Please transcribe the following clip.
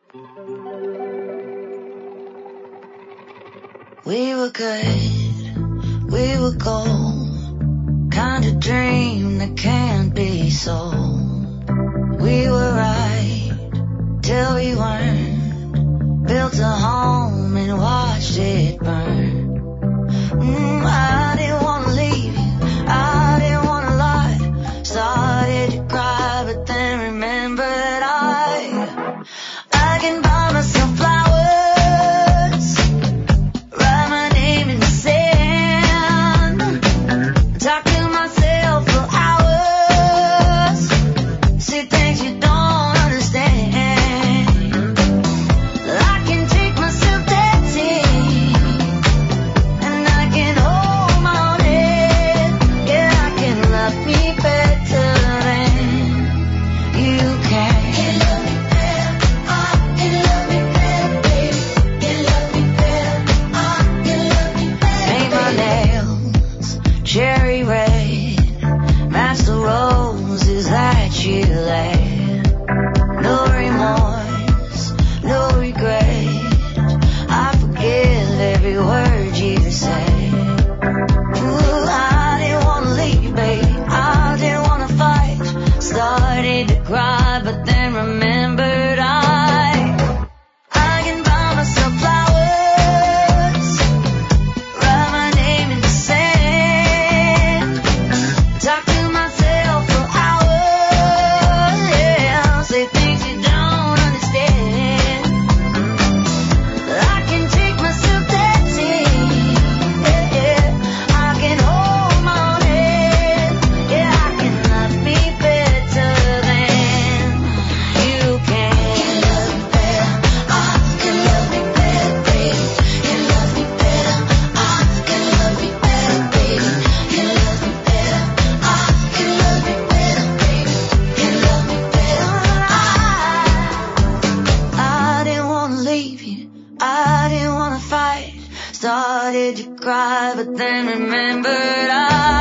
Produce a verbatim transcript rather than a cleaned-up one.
We were good, we were gold, kind of dream that can't be sold. We were right till we weren't, built a home and watched it burn. Mm, I didn't wanna leave you, I didn't wanna lie, started to cry but then remembered I, I can buy myself flowers. Started to cry, but then remembered I